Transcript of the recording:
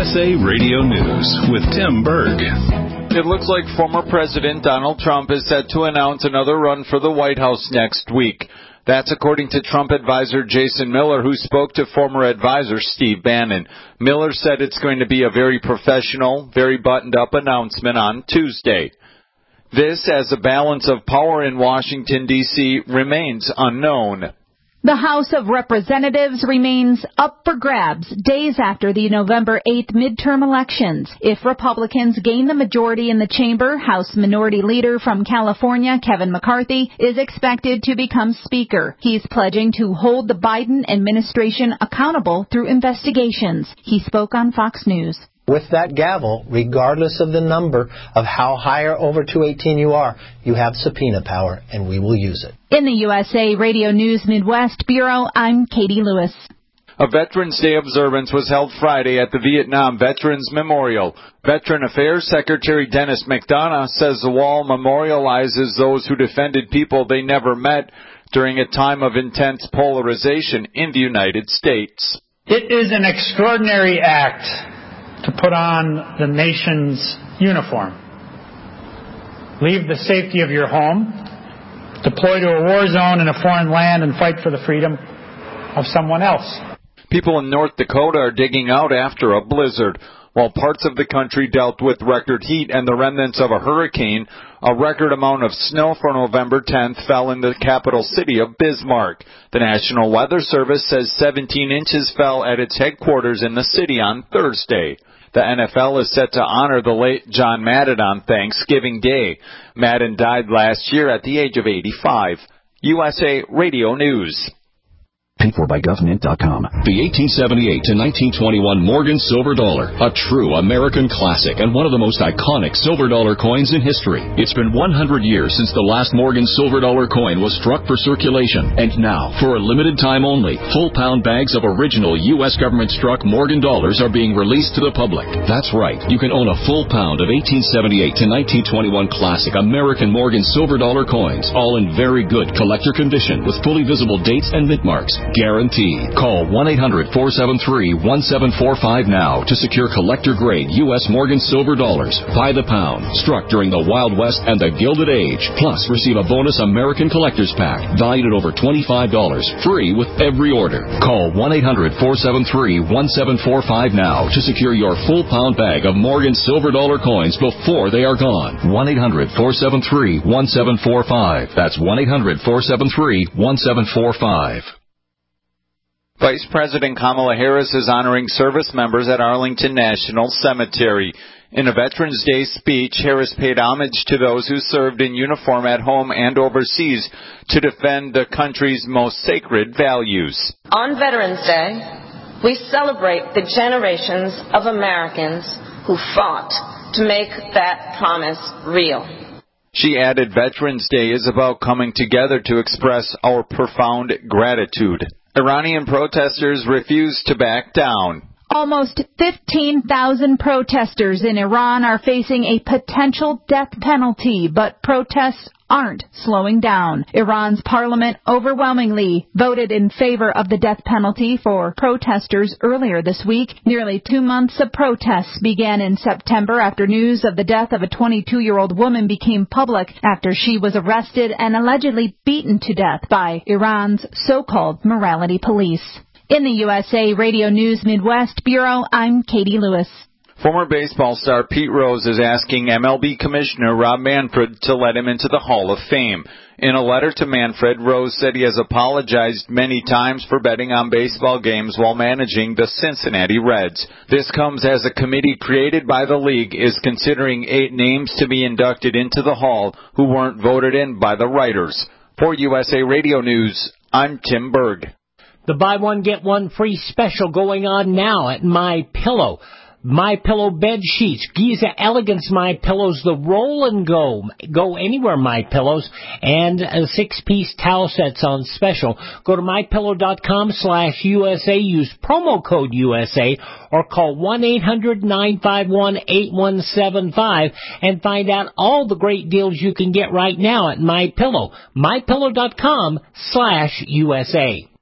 USA Radio News with Tim Berg. It looks like former President Donald Trump is set to announce another run for the White House next week. That's according to Trump advisor Jason Miller, who spoke to former advisor Steve Bannon. Miller said it's going to be a very professional, very buttoned-up announcement on Tuesday. This, as the balance of power in Washington, D.C. remains unknown. The House of Representatives remains up for grabs days after the November 8th midterm elections. If Republicans gain the majority in the chamber, House Minority Leader from California, Kevin McCarthy, is expected to become Speaker. He's pledging to hold the Biden administration accountable through investigations. He spoke on Fox News. With that gavel, regardless of the number of how high or over 218 you are, you have subpoena power, and we will use it. In the USA Radio News Midwest Bureau, I'm Katie Lewis. A Veterans Day observance was held Friday at the Vietnam Veterans Memorial. Veteran Affairs Secretary Dennis McDonough says the wall memorializes those who defended people they never met during a time of intense polarization in the United States. It is an extraordinary act to put on the nation's uniform, leave the safety of your home, deploy to a war zone in a foreign land, and fight for the freedom of someone else. People in North Dakota are digging out after a blizzard. While parts of the country dealt with record heat and the remnants of a hurricane, a record amount of snow for November 10th fell in the capital city of Bismarck. The National Weather Service says 17 inches fell at its headquarters in the city on Thursday. The NFL is set to honor the late John Madden on Thanksgiving Day. Madden died last year at the age of 85. USA Radio News. Paid for by GovMint.com. The 1878 to 1921 Morgan Silver Dollar, a true American classic and one of the most iconic silver dollar coins in history. It's been 100 years since the last Morgan Silver Dollar coin was struck for circulation. And now, for a limited time only, full-pound bags of original U.S. government-struck Morgan dollars are being released to the public. That's right. You can own a full pound of 1878 to 1921 classic American Morgan Silver Dollar coins, all in very good collector condition with fully visible dates and mint marks. Guaranteed. Call 1-800-473-1745 now to secure collector-grade U.S. Morgan Silver Dollars by the pound, struck during the Wild West and the Gilded Age. Plus, receive a bonus American Collector's Pack valued at over $25, free with every order. Call 1-800-473-1745 now to secure your full-pound bag of Morgan Silver Dollar coins before they are gone. 1-800-473-1745. That's 1-800-473-1745. Vice President Kamala Harris is honoring service members at Arlington National Cemetery. In a Veterans Day speech, Harris paid homage to those who served in uniform at home and overseas to defend the country's most sacred values. On Veterans Day, we celebrate the generations of Americans who fought to make that promise real. She added Veterans Day is about coming together to express our profound gratitude. Iranian protesters refuse to back down. Almost 15,000 protesters in Iran are facing a potential death penalty, but protests aren't slowing down. Iran's parliament overwhelmingly voted in favor of the death penalty for protesters earlier this week. Nearly 2 months of protests began in September after news of the death of a 22-year-old woman became public after she was arrested and allegedly beaten to death by Iran's so-called morality police. In the USA Radio News Midwest Bureau, I'm Katie Lewis. Former baseball star Pete Rose is asking MLB Commissioner Rob Manfred to let him into the Hall of Fame. In a letter to Manfred, Rose said he has apologized many times for betting on baseball games while managing the Cincinnati Reds. This comes as a committee created by the league is considering 8 names to be inducted into the Hall who weren't voted in by the writers. For USA Radio News, I'm Tim Berg. The buy one, get one free special going on now at MyPillow. MyPillow bed sheets, Giza Elegance MyPillows, the roll and go anywhere MyPillows, and 6-piece towel sets on special. Go to mypillow.com/USA, use promo code USA, or call 1-800-951-8175 and find out all the great deals you can get right now at MyPillow. mypillow.com/USA.